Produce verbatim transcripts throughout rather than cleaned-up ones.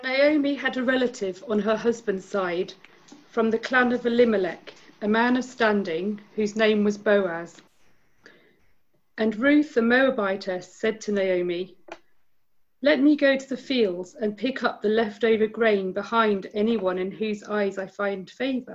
Naomi had a relative on her husband's side from the clan of Elimelech, a man of standing, whose name was Boaz. And Ruth the Moabitess said to Naomi, "Let me go to the fields and pick up the leftover grain behind anyone in whose eyes I find favour."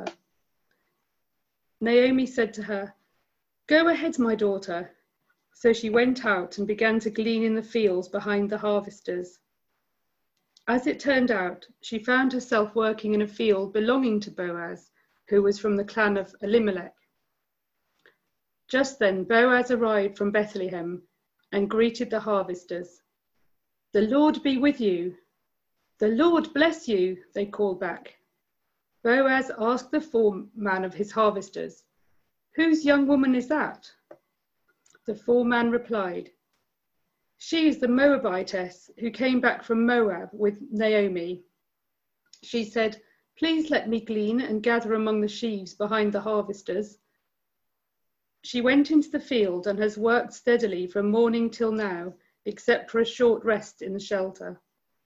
Naomi said to her, "Go ahead, my daughter." So she went out and began to glean in the fields behind the harvesters. As it turned out, she found herself working in a field belonging to Boaz, who was from the clan of Elimelech. Just then Boaz arrived from Bethlehem and greeted the harvesters. "The Lord be with you." "The Lord bless you," they called back. Boaz asked the foreman of his harvesters, "Whose young woman is that?" The foreman replied, "She is the Moabitess who came back from Moab with Naomi." She said, "Please let me glean and gather among the sheaves behind the harvesters." She went into the field and has worked steadily from morning till now, except for a short rest in the shelter.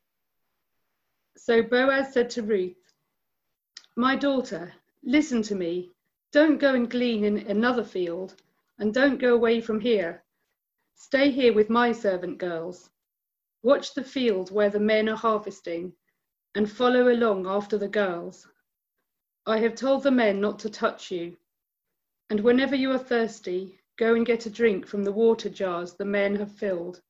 So Boaz said to Ruth, "My daughter, listen to me. Don't go and glean in another field, and don't go away from here. Stay here with my servant girls. Watch the field where the men are harvesting, and follow along after the girls. I have told the men not to touch you. And whenever you are thirsty, go and get a drink from the water jars the men have filled."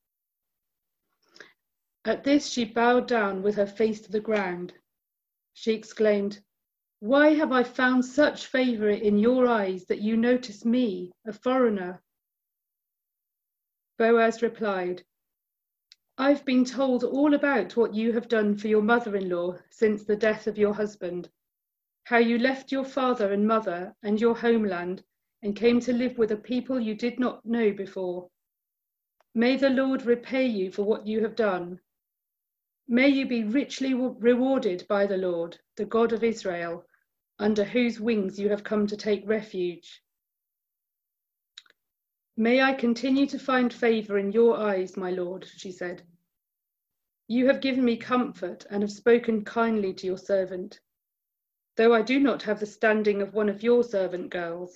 At this she bowed down with her face to the ground. She exclaimed, "Why have I found such favour in your eyes that you notice me, a foreigner?" Boaz replied, "I've been told all about what you have done for your mother-in-law since the death of your husband, how you left your father and mother and your homeland and came to live with a people you did not know before. May the Lord repay you for what you have done. May you be richly rewarded by the Lord, the God of Israel, under whose wings you have come to take refuge. May I continue to find favour in your eyes, my Lord," she said. "You have given me comfort and have spoken kindly to your servant, though I do not have the standing of one of your servant girls."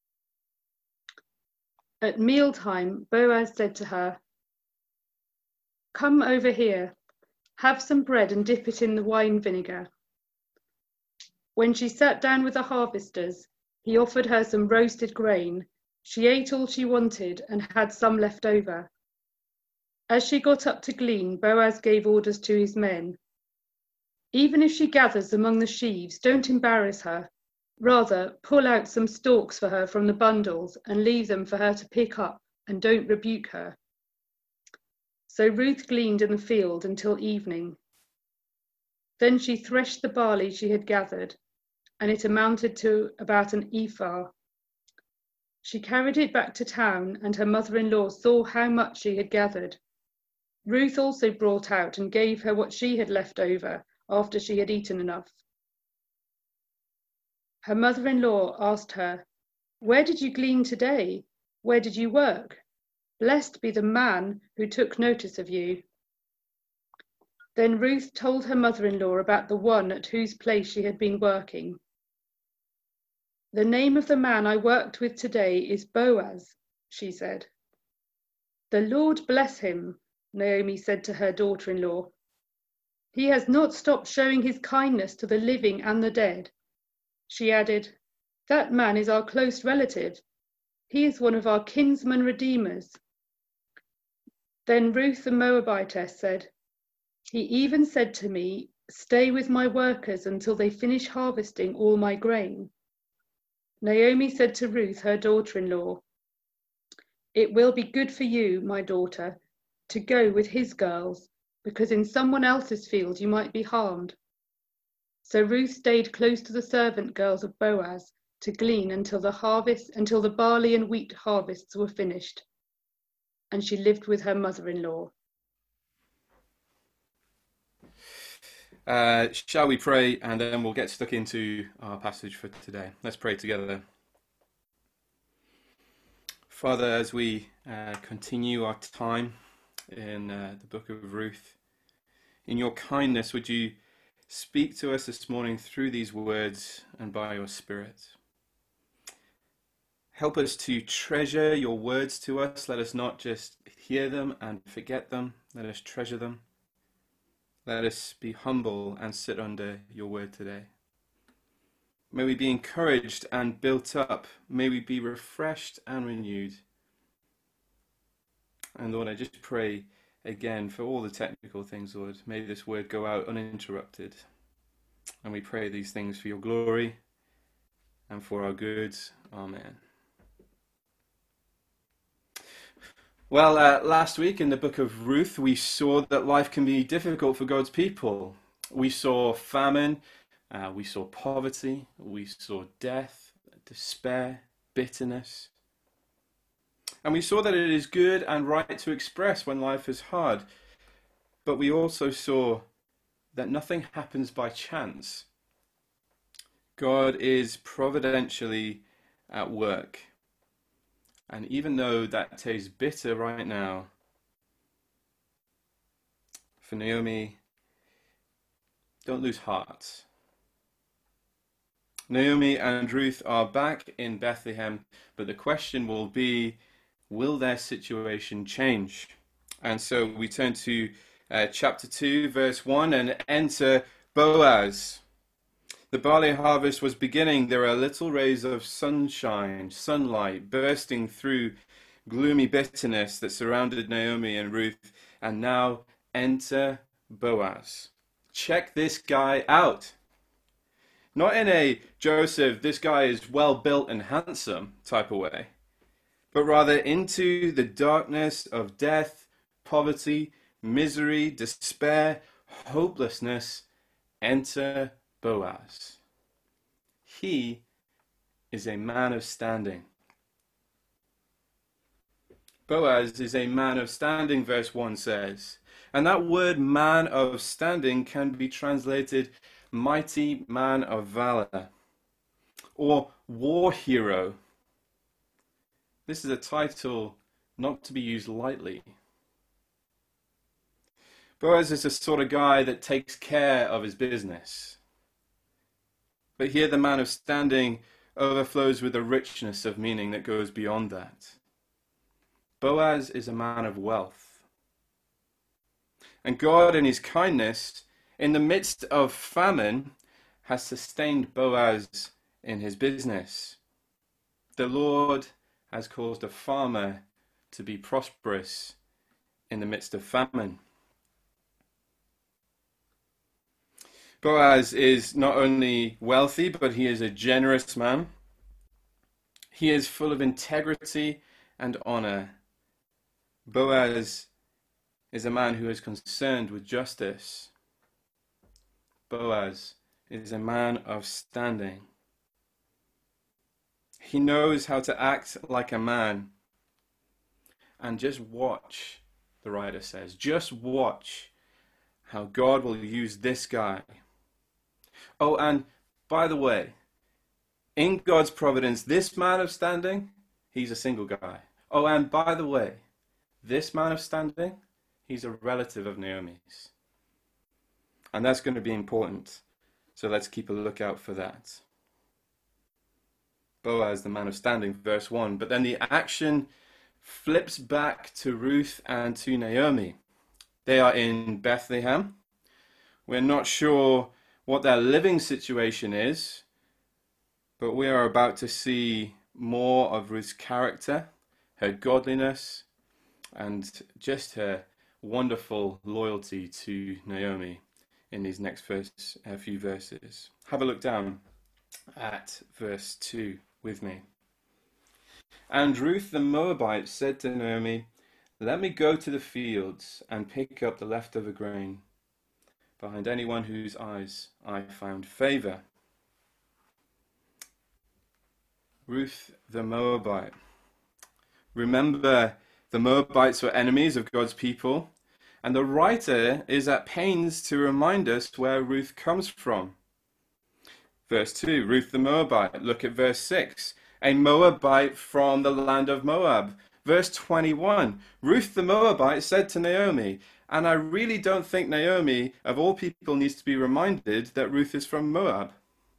At mealtime, Boaz said to her, "Come over here, have some bread and dip it in the wine vinegar." When she sat down with the harvesters, he offered her some roasted grain. She ate all she wanted and had some left over. As she got up to glean, Boaz gave orders to his men. "Even if she gathers among the sheaves, don't embarrass her. Rather, pull out some stalks for her from the bundles and leave them for her to pick up, and don't rebuke her." So Ruth gleaned in the field until evening. Then she threshed the barley she had gathered, and it amounted to about an ephah. She carried it back to town, and her mother-in-law saw how much she had gathered. Ruth also brought out and gave her what she had left over after she had eaten enough. Her mother-in-law asked her, "Where did you glean today? Where did you work? Blessed be the man who took notice of you." Then Ruth told her mother-in-law about the one at whose place she had been working. "The name of the man I worked with today is Boaz," she said. "The Lord bless him," Naomi said to her daughter-in-law. "He has not stopped showing his kindness to the living and the dead." She added, "That man is our close relative. He is one of our kinsman redeemers." Then Ruth the Moabitess said, "He even said to me, 'Stay with my workers until they finish harvesting all my grain.'" Naomi said to Ruth, her daughter-in-law, "It will be good for you, my daughter, to go with his girls, because in someone else's field you might be harmed." So Ruth stayed close to the servant girls of Boaz to glean until the harvest, until the barley and wheat harvests were finished. And she lived with her mother-in-law. Uh, shall we pray, and then we'll get stuck into our passage for today. Let's pray together. Father, as we uh, continue our time in uh, the book of Ruth, in your kindness, would you Speak to us this morning through these words and by your Spirit. Help us to treasure your words to us. Let us not just hear them and forget them. Let us treasure them. Let us be humble and sit under your word today. May we be encouraged and built up. May we be refreshed and renewed. And Lord, I just pray again for all the technical things, Lord. May this word go out uninterrupted. And we pray these things for your glory and for our good. Amen. Well, uh, last week in the book of Ruth, we saw that life can be difficult for God's people. We saw famine, uh, we saw poverty, we saw death, despair, bitterness. And we saw that it is good and right to express when life is hard. But we also saw that nothing happens by chance. God is providentially at work. And even though that tastes bitter right now, for Naomi, don't lose heart. Naomi and Ruth are back in Bethlehem, but the question will be, will their situation change? And so we turn to uh, chapter two, verse one, and enter Boaz. The barley harvest was beginning. There are little rays of sunshine, sunlight bursting through gloomy bitterness that surrounded Naomi and Ruth. And now enter Boaz. Check this guy out. Not in a Joseph, this guy is well built and handsome type of way, but rather into the darkness of death, poverty, misery, despair, hopelessness, enter Boaz. He is a man of standing. Boaz is a man of standing, verse one says. And that word man of standing can be translated mighty man of valor or war hero. This is a title not to be used lightly. Boaz is the sort of guy that takes care of his business. But here the man of standing overflows with a richness of meaning that goes beyond that. Boaz is a man of wealth. And God in his kindness, in the midst of famine, has sustained Boaz in his business. The Lord has caused a farmer to be prosperous in the midst of famine. Boaz is not only wealthy, but he is a generous man. He is full of integrity and honor. Boaz is a man who is concerned with justice. Boaz is a man of standing. He knows how to act like a man. And just watch, the writer says, just watch how God will use this guy. Oh, and by the way, in God's providence, this man of standing, he's a single guy. Oh, and by the way, this man of standing, he's a relative of Naomi's. And that's going to be important. So let's keep a lookout for that. Boaz, the man of standing, verse one. But then the action flips back to Ruth and to Naomi. They are in Bethlehem. We're not sure what their living situation is, but we are about to see more of Ruth's character, her godliness, and just her wonderful loyalty to Naomi in these next verse, a few verses. Have a look down at verse two with me. And Ruth the Moabite said to Naomi, "Let me go to the fields and pick up the leftover grain behind anyone whose eyes I found favor." Ruth the Moabite. Remember, the Moabites were enemies of God's people, and the writer is at pains to remind us where Ruth comes from. Verse two, Ruth the Moabite. Look at verse six. A Moabite from the land of Moab. Verse twenty-one, Ruth the Moabite said to Naomi, and I really don't think Naomi, of all people, needs to be reminded that Ruth is from Moab.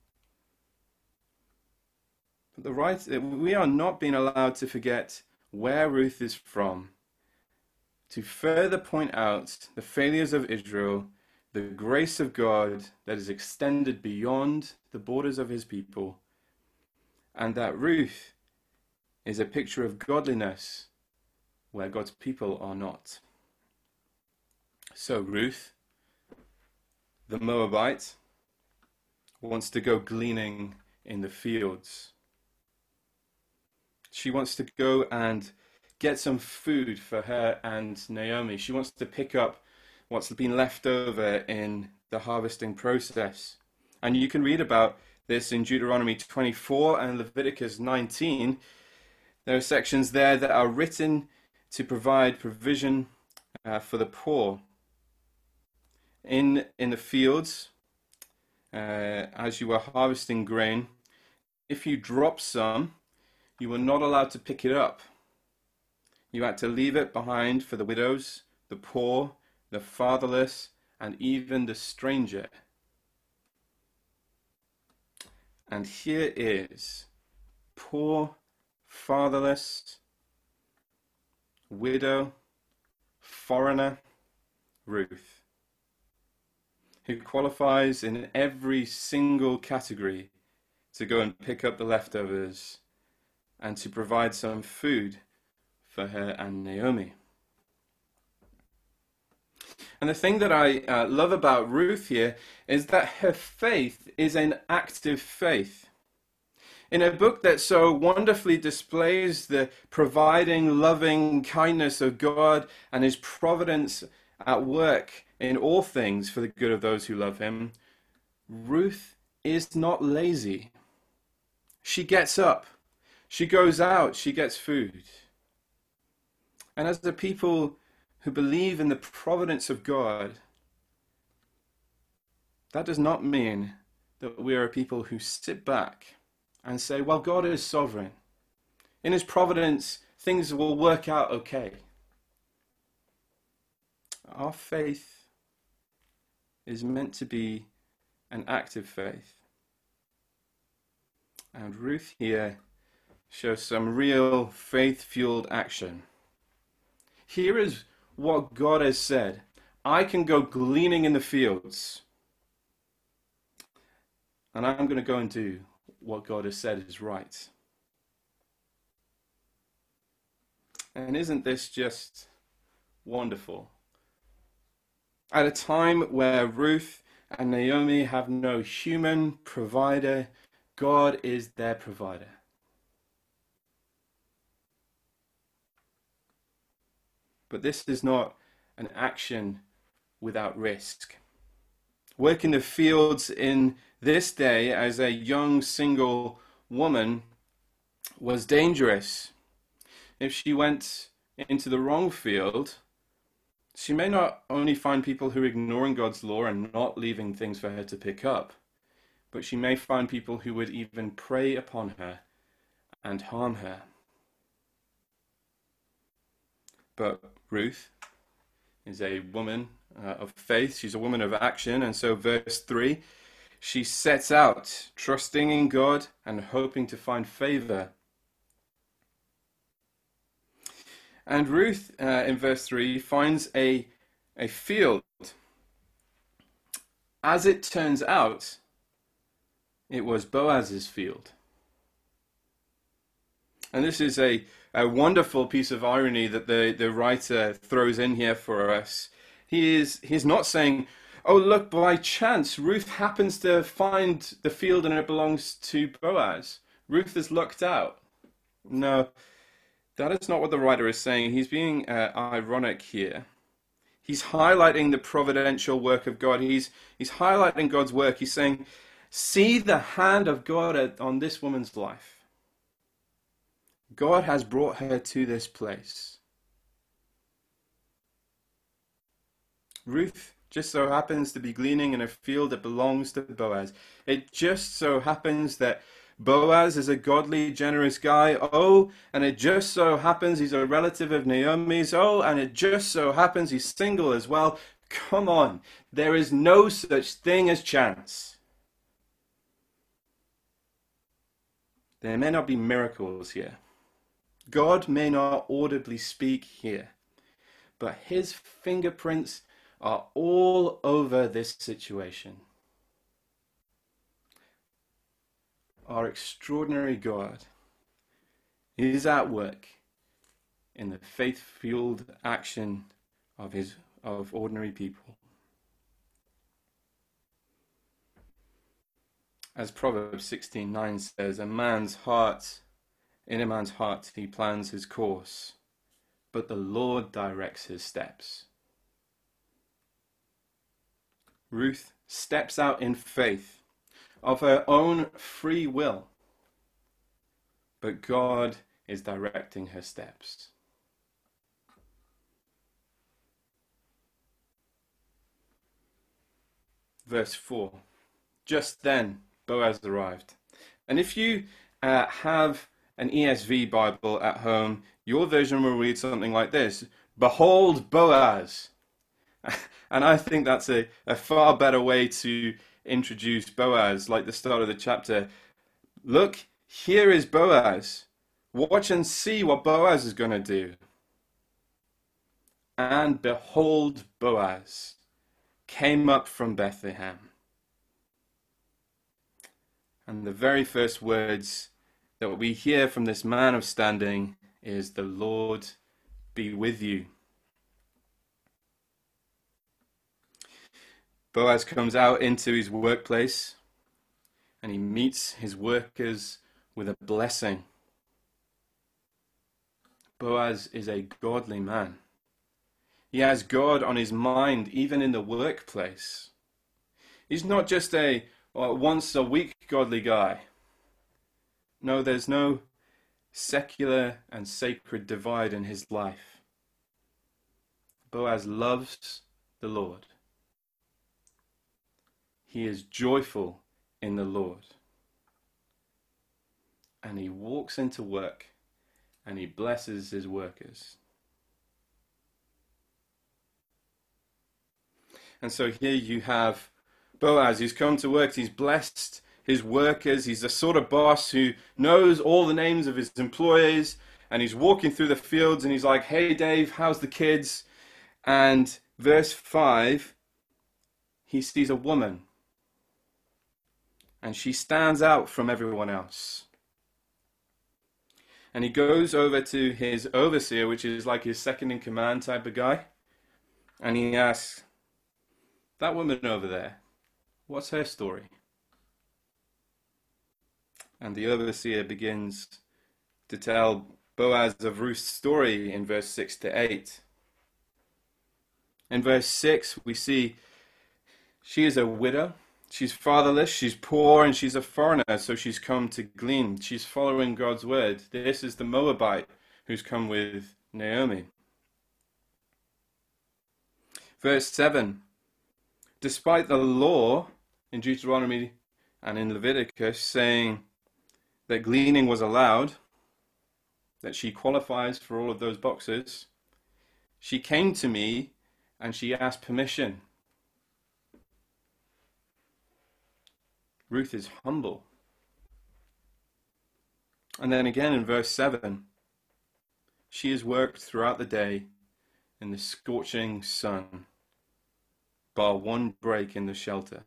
But the right, we are not being allowed to forget where Ruth is from, to further point out the failures of Israel, the grace of God that is extended beyond the borders of his people, and that Ruth is a picture of godliness where God's people are not. So Ruth, the Moabite, wants to go gleaning in the fields. She wants to go and get some food for her and Naomi. She wants to pick up what's been left over in the harvesting process. And you can read about this in Deuteronomy twenty-four and Leviticus nineteen. There are sections there that are written to provide provision uh, for the poor. In, in the fields, uh, as you were harvesting grain, if you drop some, you were not allowed to pick it up. You had to leave it behind for the widows, the poor, the fatherless, and even the stranger. And here is poor, fatherless, widow, foreigner, Ruth, who qualifies in every single category to go and pick up the leftovers and to provide some food for her and Naomi. And the thing that I uh, love about Ruth here is that her faith is an active faith. In a book that so wonderfully displays the providing, loving kindness of God and his providence at work in all things for the good of those who love him, Ruth is not lazy. She gets up. She goes out. She gets food. And as the people who believe in the providence of God, that does not mean that we are a people who sit back and say, well, God is sovereign. In his providence, things will work out okay. Our faith is meant to be an active faith. And Ruth here shows some real faith-fueled action. Here is what God has said. I can go gleaning in the fields. And I'm going to go and do what God has said is right. And isn't this just wonderful? At a time where Ruth and Naomi have no human provider, God is their provider. But this is not an action without risk. Work in the fields in this day as a young single woman was dangerous. If she went into the wrong field, she may not only find people who are ignoring God's law and not leaving things for her to pick up, but she may find people who would even prey upon her and harm her. But Ruth is a woman uh, of faith. She's a woman of action. And so verse three, she sets out trusting in God and hoping to find favor. And Ruth, uh, in verse three, finds a, a field. As it turns out, it was Boaz's field. And this is a, a wonderful piece of irony that the, the writer throws in here for us. He is he's not saying, oh, look, by chance, Ruth happens to find the field and it belongs to Boaz. Ruth is lucked out. No, that is not what the writer is saying. He's being uh, ironic here. He's highlighting the providential work of God. He's, he's highlighting God's work. He's saying, see the hand of God on this woman's life. God has brought her to this place. Ruth just so happens to be gleaning in a field that belongs to Boaz. It just so happens that Boaz is a godly, generous guy. Oh, and it just so happens he's a relative of Naomi's. Oh, and it just so happens he's single as well. Come on, there is no such thing as chance. There may not be miracles here. God may not audibly speak here, but his fingerprints are all over this situation. Our extraordinary God is at work in the faith-fueled action of his of ordinary people. As Proverbs sixteen nine says, a man's heart, in a man's heart he plans his course, but the Lord directs his steps. Ruth steps out in faith of her own free will, but God is directing her steps. Verse four. Just then Boaz arrived. And if you uh, have an E S V Bible at home, your version will read something like this: Behold Boaz. And I think that's a, a far better way to introduce Boaz, like the start of the chapter. Look, here is Boaz. Watch and see what Boaz is going to do. And behold, Boaz came up from Bethlehem. And the very first words that we hear from this man of standing is, the Lord be with you. Boaz comes out into his workplace and he meets his workers with a blessing. Boaz is a godly man. He has God on his mind even in the workplace. He's not just a well, once a week godly guy. No, there's no secular and sacred divide in his life. Boaz loves the Lord. He is joyful in the Lord. And he walks into work and he blesses his workers. And so here you have Boaz, he's come to work, he's blessed his workers, he's the sort of boss who knows all the names of his employees, and he's walking through the fields and he's like, hey Dave, how's the kids? And verse five, he sees a woman, and she stands out from everyone else. And he goes over to his overseer, which is like his second in command type of guy, and he asks, that woman over there, what's her story? And the overseer begins to tell Boaz of Ruth's story in verse six to eight. In verse six, we see she is a widow. She's fatherless, she's poor, and she's a foreigner, so she's come to glean. She's following God's word. This is the Moabite who's come with Naomi. Verse seven. Despite the law in Deuteronomy and in Leviticus saying that gleaning was allowed, that she qualifies for all of those boxes, she came to me and she asked permission. Ruth is humble. And then again in verse seven, she has worked throughout the day in the scorching sun, bar one break in the shelter.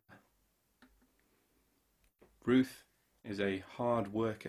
Ruth is a hard worker.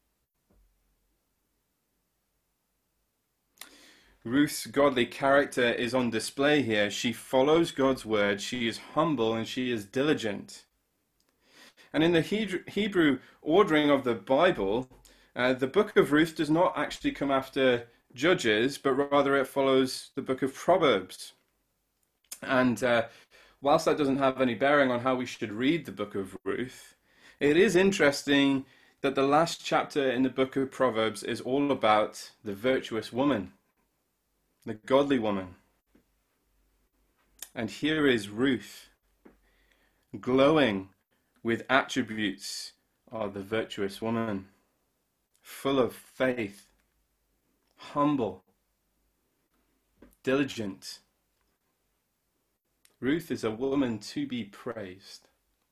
Ruth's godly character is on display here. She follows God's word, she is humble, and she is diligent. And in the Hebrew ordering of the Bible, uh, the book of Ruth does not actually come after Judges, but rather it follows the book of Proverbs. And uh, whilst that doesn't have any bearing on how we should read the book of Ruth, it is interesting that the last chapter in the book of Proverbs is all about the virtuous woman, the godly woman. And here is Ruth, glowing with attributes are the virtuous woman, full of faith, humble, diligent. Ruth is a woman to be praised.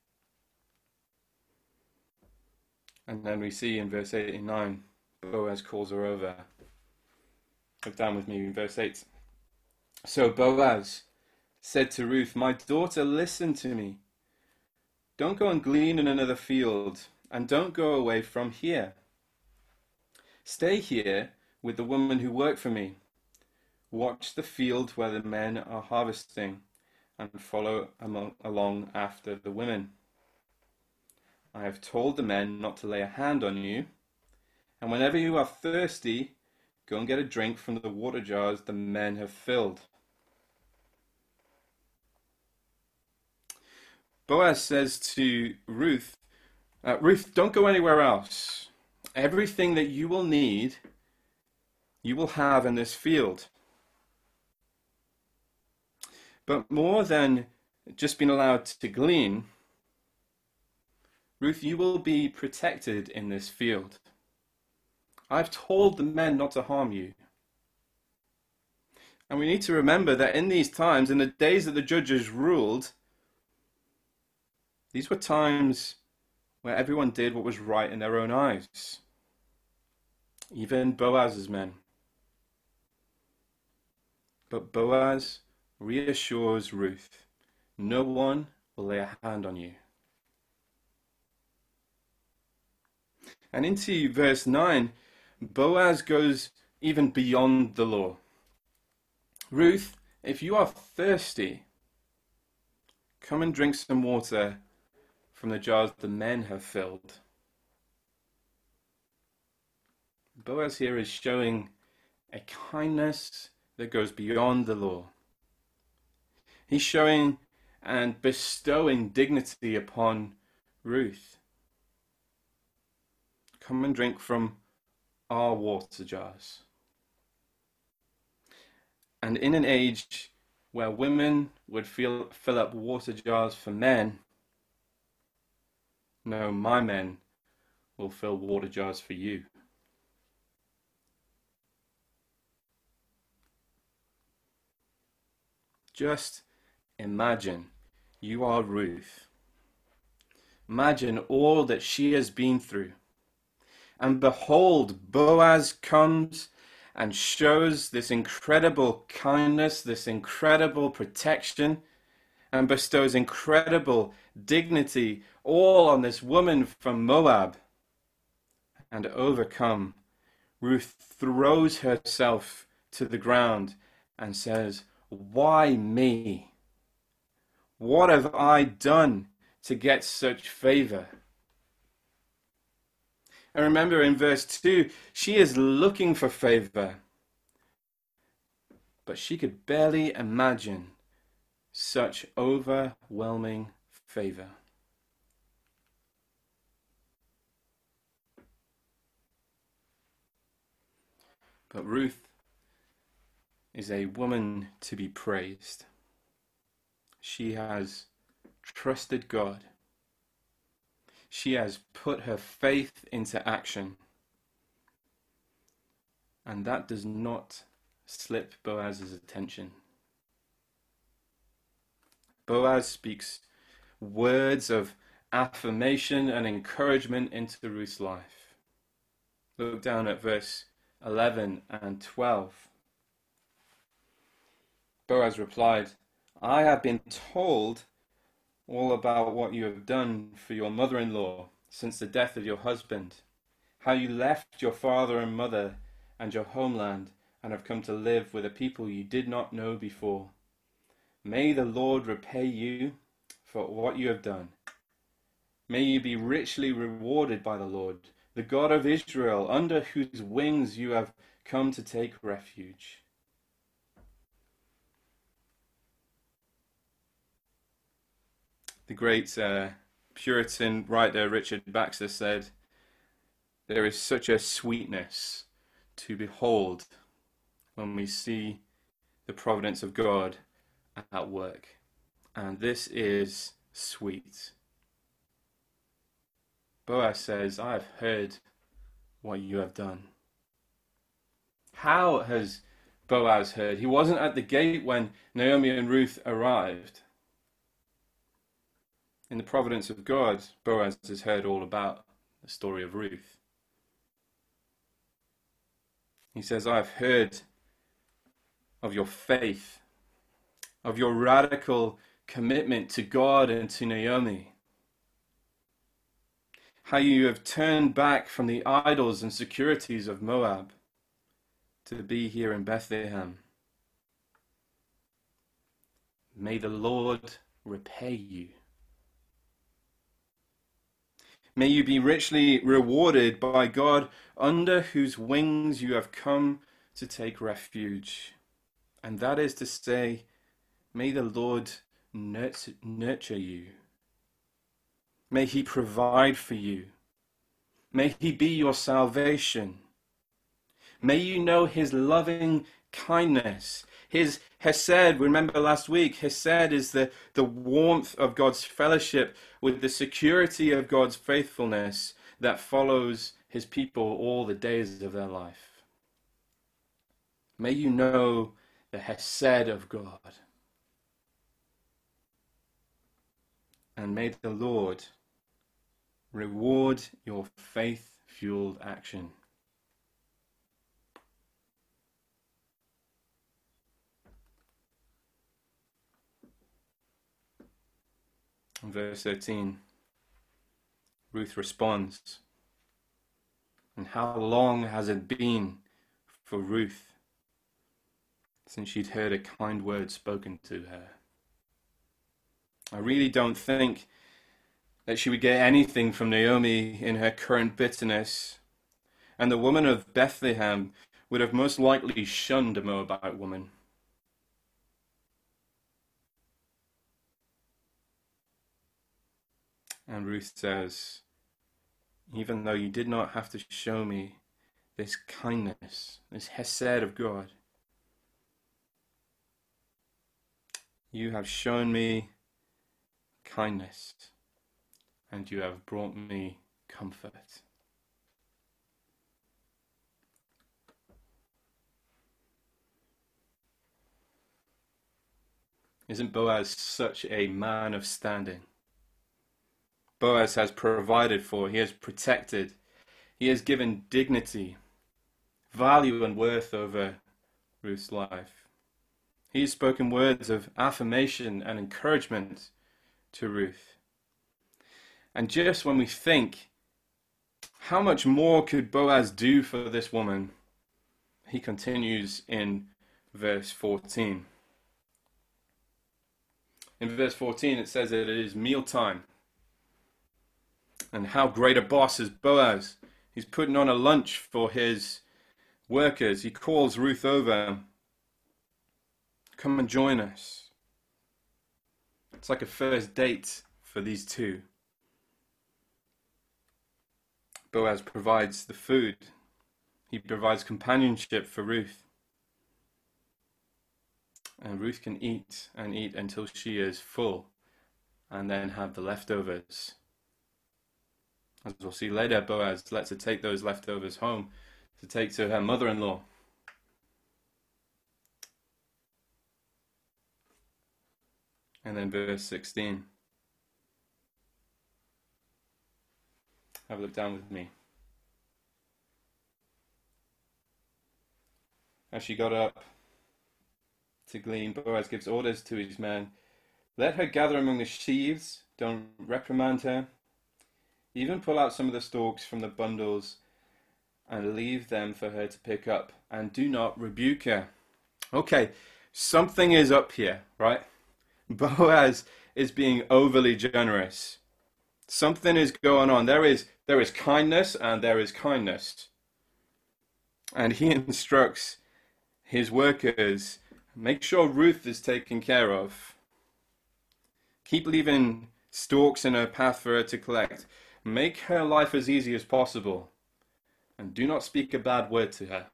And then we see in verse eighty-nine, Boaz calls her over. Look down with me in verse eight. So Boaz said to Ruth, "My daughter, listen to me. Don't go and glean in another field, and don't go away from here. Stay here with the woman who worked for me. Watch the field where the men are harvesting, and follow among, along after the women. I have told the men not to lay a hand on you, and whenever you are thirsty, go and get a drink from the water jars the men have filled." Boaz says to Ruth, uh, Ruth, don't go anywhere else. Everything that you will need, you will have in this field. But more than just being allowed to glean, Ruth, you will be protected in this field. I've told the men not to harm you. And we need to remember that in these times, in the days that the judges ruled, these were times where everyone did what was right in their own eyes. Even Boaz's men. But Boaz reassures Ruth, no one will lay a hand on you. And into verse nine, Boaz goes even beyond the law. Ruth, if you are thirsty, come and drink some water from the jars the men have filled. Boaz here is showing a kindness that goes beyond the law. He's showing and bestowing dignity upon Ruth. Come and drink from our water jars. And in an age where women would fill, fill up water jars for men, no, my men will fill water jars for you. Just imagine you are Ruth. Imagine all that she has been through. And behold, Boaz comes and shows this incredible kindness, this incredible protection, and bestows incredible dignity all on this woman from Moab. And overcome, Ruth throws herself to the ground and says, "Why me? What have I done to get such favor?" And remember in verse two, she is looking for favor, but she could barely imagine such overwhelming favor. But Ruth is a woman to be praised. She has trusted God. She has put her faith into action. And that does not slip Boaz's attention. Boaz speaks words of affirmation and encouragement into Ruth's life. Look down at verse eleven and twelve. Boaz replied, "I have been told all about what you have done for your mother-in-law since the death of your husband, how you left your father and mother and your homeland and have come to live with a people you did not know before. May the Lord repay you for what you have done. May you be richly rewarded by the Lord, the God of Israel, under whose wings you have come to take refuge." The great uh, Puritan writer Richard Baxter said, "There is such a sweetness to behold when we see the providence of God at work. And this is sweet." Boaz says, I have heard what you have done. How has Boaz heard? He wasn't at the gate when Naomi and Ruth arrived. In the providence of God, Boaz has heard all about the story of Ruth. He says, I have heard of your faith, of your radical commitment to God and to Naomi. How you have turned back from the idols and securities of Moab to be here in Bethlehem. May the Lord repay you. May you be richly rewarded by God, under whose wings you have come to take refuge. And that is to say, may the Lord nurture, nurture you. May he provide for you. May he be your salvation. May you know his loving kindness, his hesed. Remember last week, hesed is the, the warmth of God's fellowship with the security of God's faithfulness that follows his people all the days of their life. May you know the hesed of God. And may the Lord reward your faith-fueled action. In verse thirteen, Ruth responds, and how long has it been for Ruth since she'd heard a kind word spoken to her? I really don't think that she would get anything from Naomi in her current bitterness, and the woman of Bethlehem would have most likely shunned a Moabite woman. And Ruth says, even though you did not have to show me this kindness, this hesed of God, you have shown me kindness, and you have brought me comfort. Isn't Boaz such a man of standing? Boaz has provided for, he has protected, he has given dignity, value and worth over Ruth's life. He has spoken words of affirmation and encouragement to Ruth. And just when we think, how much more could Boaz do for this woman? He continues in verse fourteen. In verse fourteen it says that it is mealtime. And how great a boss is Boaz. He's putting on a lunch for his workers. He calls Ruth over. Come and join us. It's like a first date for these two. Boaz provides the food. He provides companionship for Ruth. And Ruth can eat and eat until she is full, and then have the leftovers. As we'll see later, Boaz lets her take those leftovers home to take to her mother-in-law. And then verse sixteen. Have a look down with me. As she got up to glean, Boaz gives orders to his men. Let her gather among the sheaves, don't reprimand her. Even pull out some of the stalks from the bundles and leave them for her to pick up, and do not rebuke her. Okay, something is up here, right? Boaz is being overly generous. Something is going on. There is there is kindness and there is kindness. And he instructs his workers, make sure Ruth is taken care of. Keep leaving stalks in her path for her to collect. Make her life as easy as possible. And do not speak a bad word to her.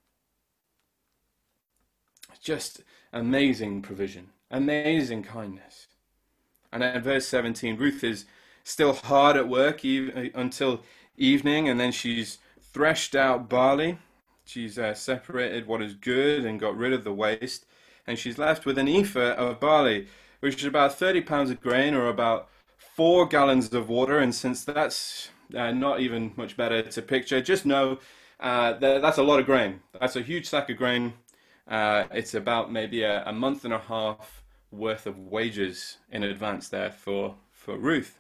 Just amazing provision. Amazing kindness. And in verse seventeen, Ruth is still hard at work even, until evening, and then she's threshed out barley. She's uh, separated what is good and got rid of the waste, and she's left with an ephah of barley, which is about thirty pounds of grain or about four gallons of water. And since that's uh, not even much better to picture, just know uh, that that's a lot of grain. That's a huge sack of grain. Uh, it's about maybe a, a month and a half worth of wages in advance there for, for Ruth.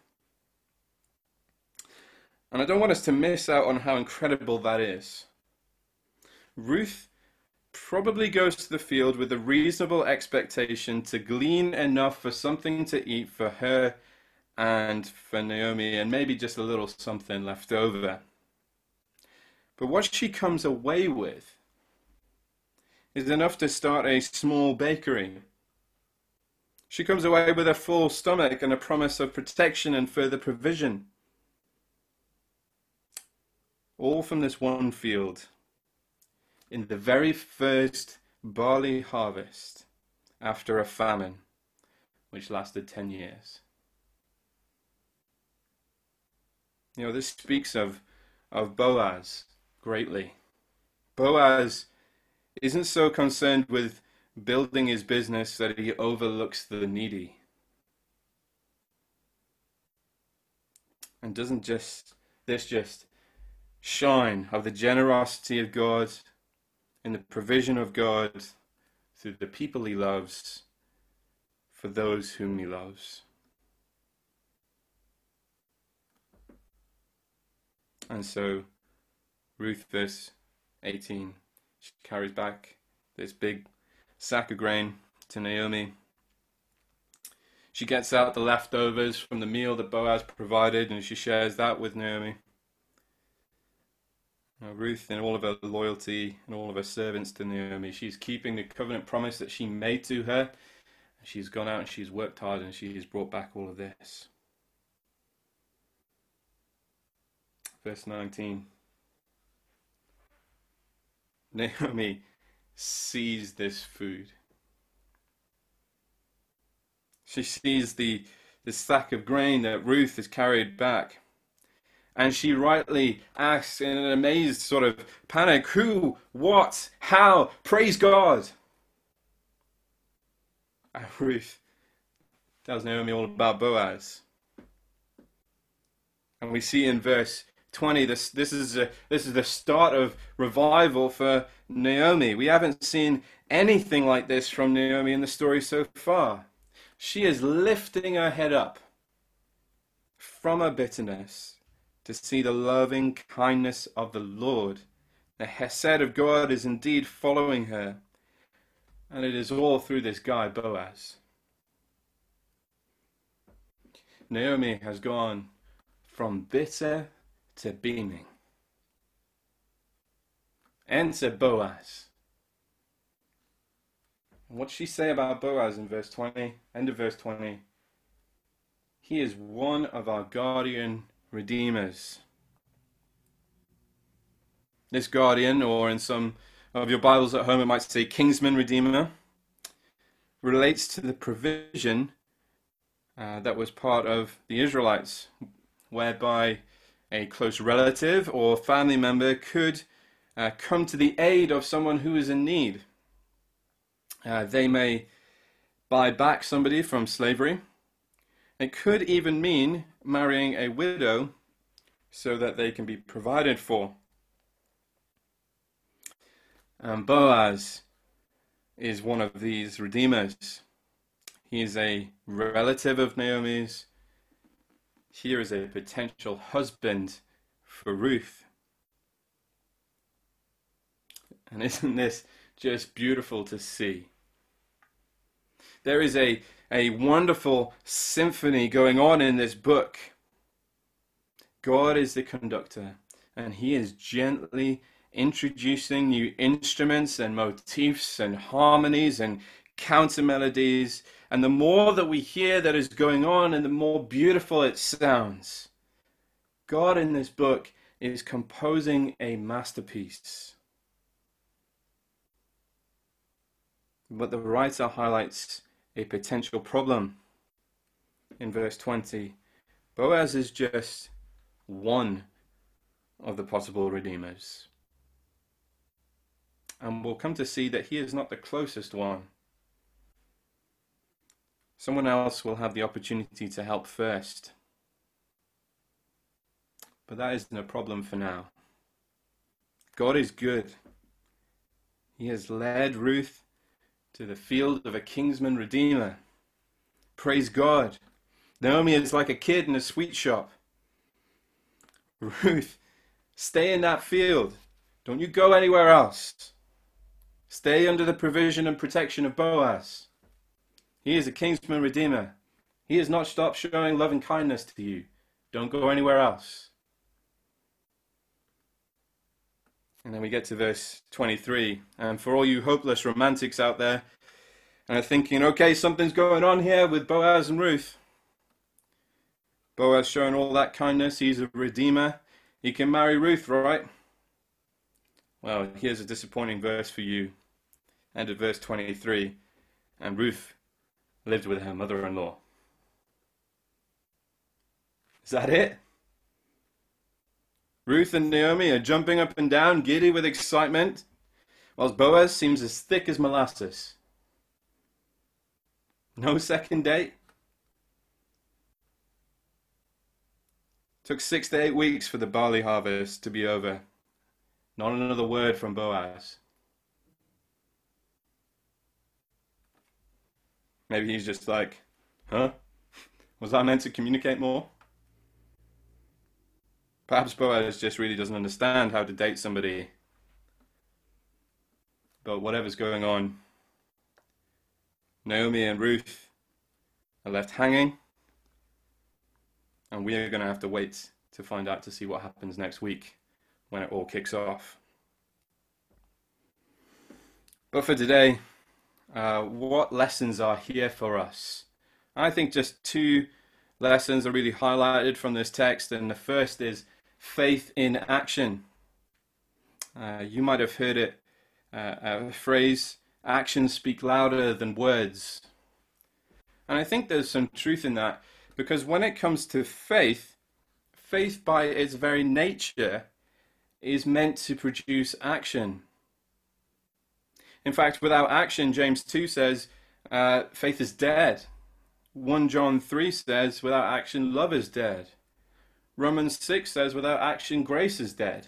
And I don't want us to miss out on how incredible that is. Ruth probably goes to the field with a reasonable expectation to glean enough for something to eat for her and for Naomi, and maybe just a little something left over. But what she comes away with is enough to start a small bakery. She comes away with a full stomach and a promise of protection and further provision. All from this one field, in the very first barley harvest after a famine which lasted ten years. You know, this speaks of, of Boaz greatly. Boaz isn't so concerned with building his business that he overlooks the needy. And doesn't just this just shine of the generosity of God in the provision of God through the people he loves for those whom he loves. And so Ruth, verse eighteen, she carries back this big sack of grain to Naomi. She gets out the leftovers from the meal that Boaz provided, and she shares that with Naomi. Now, Ruth, in all of her loyalty and all of her servants to Naomi, she's keeping the covenant promise that she made to her. She's gone out and she's worked hard, and she has brought back all of this. Verse nineteen. Naomi sees this food. She sees the, the sack of grain that Ruth has carried back. And she rightly asks in an amazed sort of panic, who, what, how, praise God. And Ruth tells Naomi all about Boaz. And we see in verse twenty, this, this, is a, this is the start of revival for Naomi. We haven't seen anything like this from Naomi in the story so far. She is lifting her head up from her bitterness to see the loving kindness of the Lord. The Hesed of God is indeed following her. And it is all through this guy, Boaz. Naomi has gone from bitter to beaming. Enter Boaz. And what's she say about Boaz in verse twenty? End of verse twenty. He is one of our guardian redeemers. This guardian, or in some of your Bibles at home it might say kinsman redeemer, relates to the provision uh, that was part of the Israelites, whereby a close relative or family member could uh, come to the aid of someone who is in need. Uh, they may buy back somebody from slavery. It could even mean marrying a widow so that they can be provided for. Um, Boaz is one of these redeemers. He is a relative of Naomi's. Here is a potential husband for Ruth. And isn't this just beautiful to see? There is a, a wonderful symphony going on in this book. God is the conductor, and he is gently introducing new instruments and motifs and harmonies and counter melodies. And the more that we hear that is going on, and the more beautiful it sounds. God in this book is composing a masterpiece. But the writer highlights a potential problem. In verse twenty, Boaz is just one of the possible redeemers. And we'll come to see that he is not the closest one. Someone else will have the opportunity to help first. But that isn't a problem for now. God is good. He has led Ruth to the field of a kinsman redeemer. Praise God. Naomi is like a kid in a sweet shop. Ruth, stay in that field. Don't you go anywhere else. Stay under the provision and protection of Boaz. He is a kinsman redeemer. He has not stopped showing love and kindness to you. Don't go anywhere else. And then we get to verse twenty-three. And for all you hopeless romantics out there, and are thinking, okay, something's going on here with Boaz and Ruth. Boaz showing all that kindness. He's a redeemer. He can marry Ruth, right? Well, here's a disappointing verse for you. End of verse twenty-three. And Ruth lived with her mother-in-law. Is that it? Ruth and Naomi are jumping up and down, giddy with excitement, whilst Boaz seems as thick as molasses. No second date? Took six to eight weeks for the barley harvest to be over. Not another word from Boaz. Maybe he's just like, huh? Was I meant to communicate more? Perhaps Boaz just really doesn't understand how to date somebody. But whatever's going on, Naomi and Ruth are left hanging, and we are going to have to wait to find out to see what happens next week when it all kicks off. But for today, uh, what lessons are here for us? I think just two lessons are really highlighted from this text, and the first is faith in action. Uh, you might have heard it, uh, a phrase, actions speak louder than words. And I think there's some truth in that, because when it comes to faith, faith by its very nature is meant to produce action. In fact, without action, James two says, uh, faith is dead. First John three says, without action, love is dead. Romans six says, without action, grace is dead.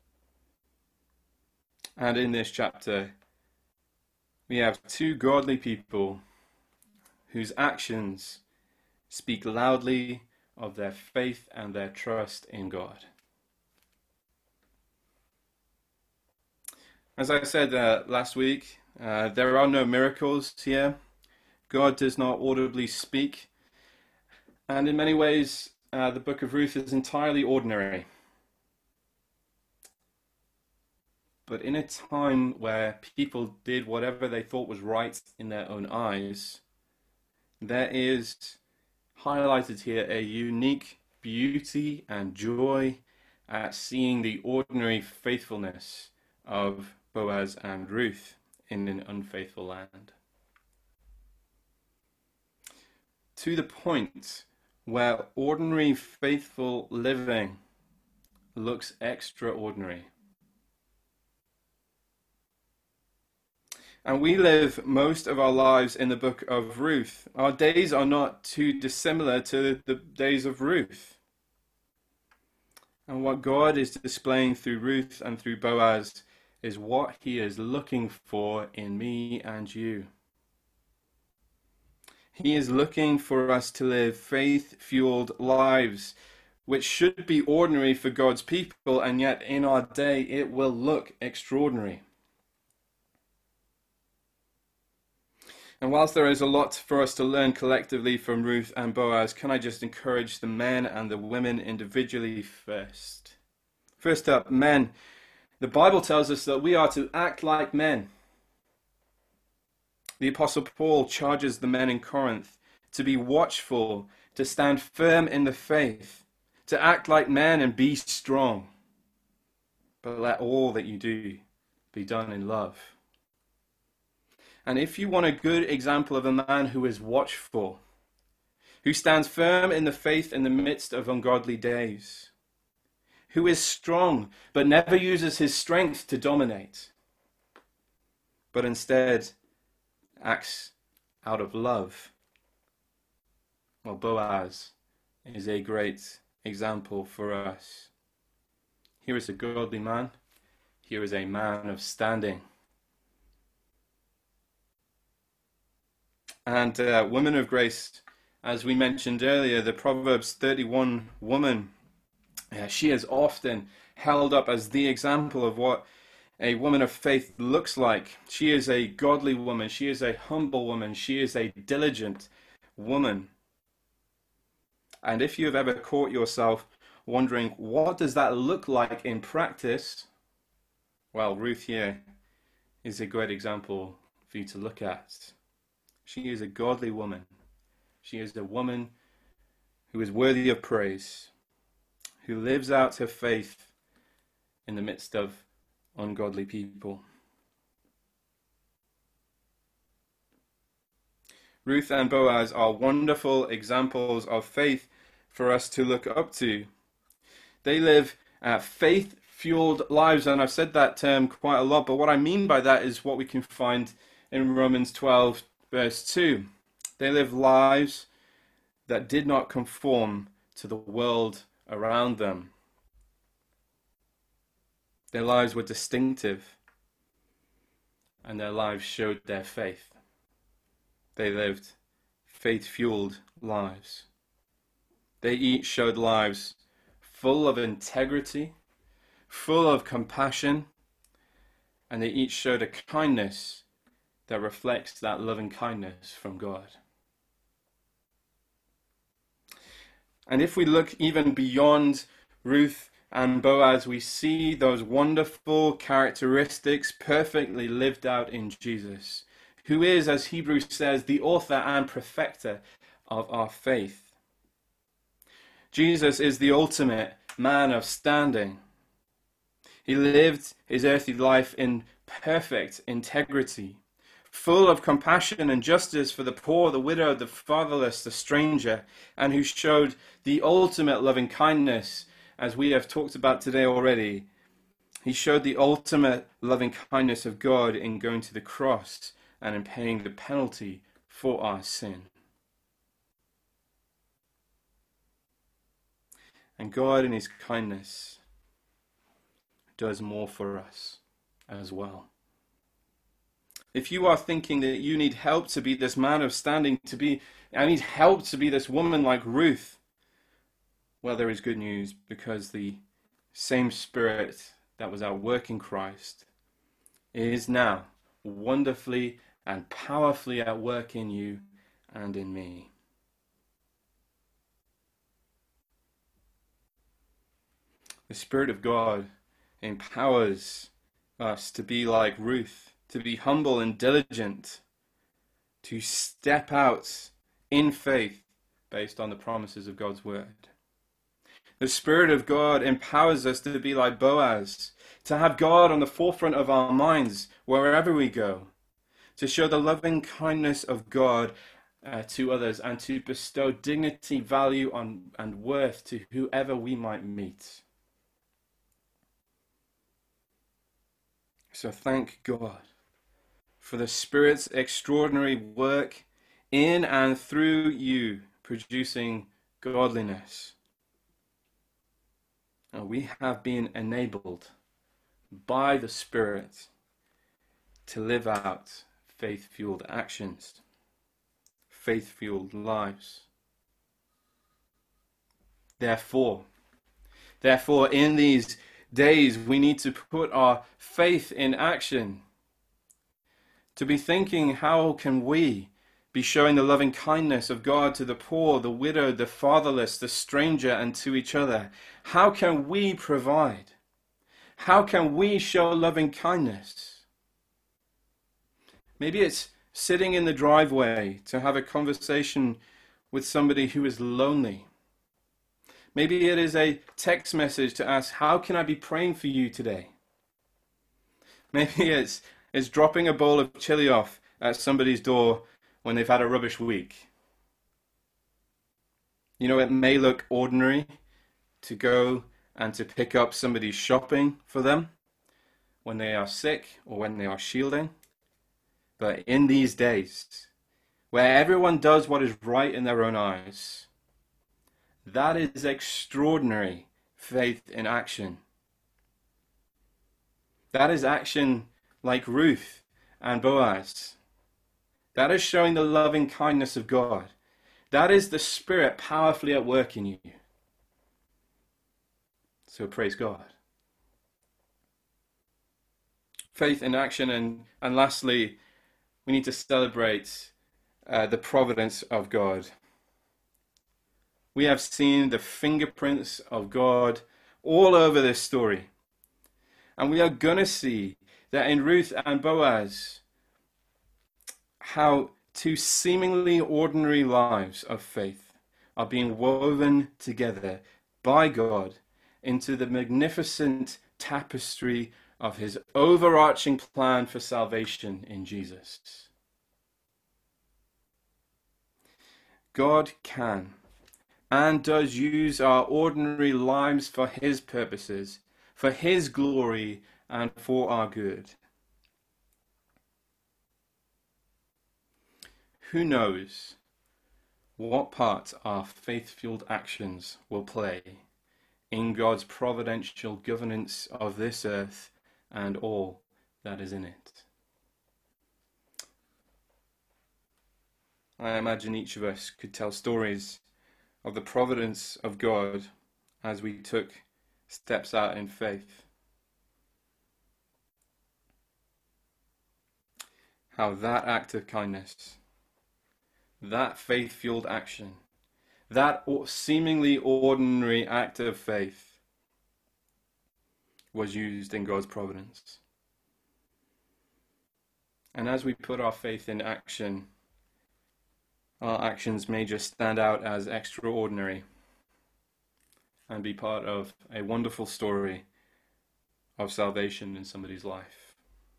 And in this chapter, we have two godly people whose actions speak loudly of their faith and their trust in God. As I said uh, last week, uh, there are no miracles here. God does not audibly speak. And in many ways, uh, the book of Ruth is entirely ordinary. But in a time where people did whatever they thought was right in their own eyes, there is highlighted here a unique beauty and joy at seeing the ordinary faithfulness of Boaz and Ruth in an unfaithful land. To the point where ordinary faithful living looks extraordinary. And we live most of our lives in the book of Ruth. Our days are not too dissimilar to the days of Ruth. And what God is displaying through Ruth and through Boaz is what he is looking for in me and you. He is looking for us to live faith-fueled lives, which should be ordinary for God's people, and yet in our day it will look extraordinary. And whilst there is a lot for us to learn collectively from Ruth and Boaz, can I just encourage the men and the women individually first? First up, men. The Bible tells us that we are to act like men. The Apostle Paul charges the men in Corinth to be watchful, to stand firm in the faith, to act like men and be strong. But let all that you do be done in love. And if you want a good example of a man who is watchful, who stands firm in the faith in the midst of ungodly days, who is strong but never uses his strength to dominate, but instead acts out of love. Well, Boaz is a great example for us. Here is a godly man. Here is a man of standing. And uh, women of grace, as we mentioned earlier, the Proverbs thirty-one woman, uh, she is often held up as the example of what a woman of faith looks like. She is a godly woman. She is a humble woman. She is a diligent woman. And if you have ever caught yourself wondering, what does that look like in practice? Well, Ruth here is a great example for you to look at. She is a godly woman. She is a woman who is worthy of praise, who lives out her faith in the midst of ungodly people. Ruth and Boaz are wonderful examples of faith for us to look up to. They live uh, faith-fueled lives, and I've said that term quite a lot, but what I mean by that is what we can find in Romans twelve, verse two. They live lives that did not conform to the world around them. Their lives were distinctive, and their lives showed their faith. They lived faith-fueled lives. They each showed lives full of integrity, full of compassion, and they each showed a kindness that reflects that loving kindness from God. And if we look even beyond Ruth and Boaz, we see those wonderful characteristics perfectly lived out in Jesus, who is, as Hebrews says, the author and perfecter of our faith. Jesus is the ultimate man of standing. He lived his earthly life in perfect integrity, full of compassion and justice for the poor, the widow, the fatherless, the stranger, and who showed the ultimate loving kindness, as we have talked about today already. He showed the ultimate loving kindness of God in going to the cross and in paying the penalty for our sin. And God in his kindness does more for us as well. If you are thinking that you need help to be this man of standing, to be, I need help to be this woman like Ruth, well, there is good news, because the same Spirit that was at work in Christ is now wonderfully and powerfully at work in you and in me. The Spirit of God empowers us to be like Ruth, to be humble and diligent, to step out in faith based on the promises of God's word. The Spirit of God empowers us to be like Boaz, to have God on the forefront of our minds wherever we go, to show the loving kindness of God uh, to others, and to bestow dignity, value, on, and worth to whoever we might meet. So thank God for the Spirit's extraordinary work in and through you, producing godliness. And we have been enabled by the Spirit to live out faith-fueled actions, faith-fueled lives. Therefore, therefore, in these days, we need to put our faith in action, to be thinking, how can we be showing the loving kindness of God to the poor, the widow, the fatherless, the stranger, and to each other? How can we provide? How can we show loving kindness? Maybe it's sitting in the driveway to have a conversation with somebody who is lonely. Maybe it is a text message to ask, how can I be praying for you today? Maybe it's, it's dropping a bowl of chili off at somebody's door when they've had a rubbish week. You know, it may look ordinary to go and to pick up somebody's shopping for them when they are sick or when they are shielding. But in these days, where everyone does what is right in their own eyes, that is extraordinary faith in action. That is action like Ruth and Boaz. That is showing the loving kindness of God. That is the Spirit powerfully at work in you. So praise God. Faith in action. And, and lastly, we need to celebrate uh, the providence of God. We have seen the fingerprints of God all over this story. And we are going to see that in Ruth and Boaz, how two seemingly ordinary lives of faith are being woven together by God into the magnificent tapestry of his overarching plan for salvation in Jesus. God can and does use our ordinary lives for his purposes, for his glory, and for our good. Who knows what part our faith-fueled actions will play in God's providential governance of this earth and all that is in it. I imagine each of us could tell stories of the providence of God as we took steps out in faith. How that act of kindness, that faith-fueled action, that seemingly ordinary act of faith was used in God's providence. And as we put our faith in action, our actions may just stand out as extraordinary and be part of a wonderful story of salvation in somebody's life.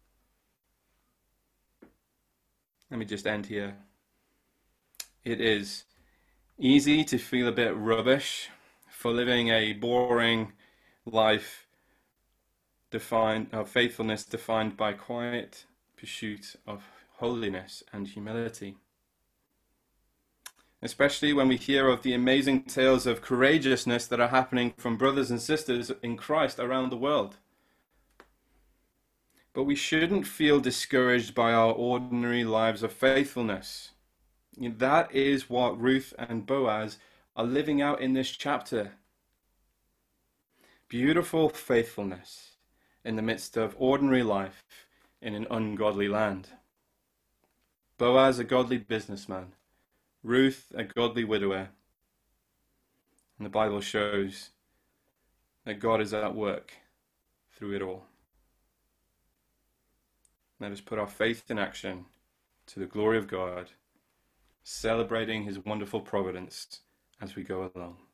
Let me just end here. It is easy to feel a bit rubbish for living a boring life defined of faithfulness defined by quiet pursuit of holiness and humility. Especially when we hear of the amazing tales of courageousness that are happening from brothers and sisters in Christ around the world. But we shouldn't feel discouraged by our ordinary lives of faithfulness. That is what Ruth and Boaz are living out in this chapter. Beautiful faithfulness in the midst of ordinary life in an ungodly land. Boaz, a godly businessman. Ruth, a godly widower. And the Bible shows that God is at work through it all. Let us put our faith in action to the glory of God, celebrating his wonderful providence as we go along.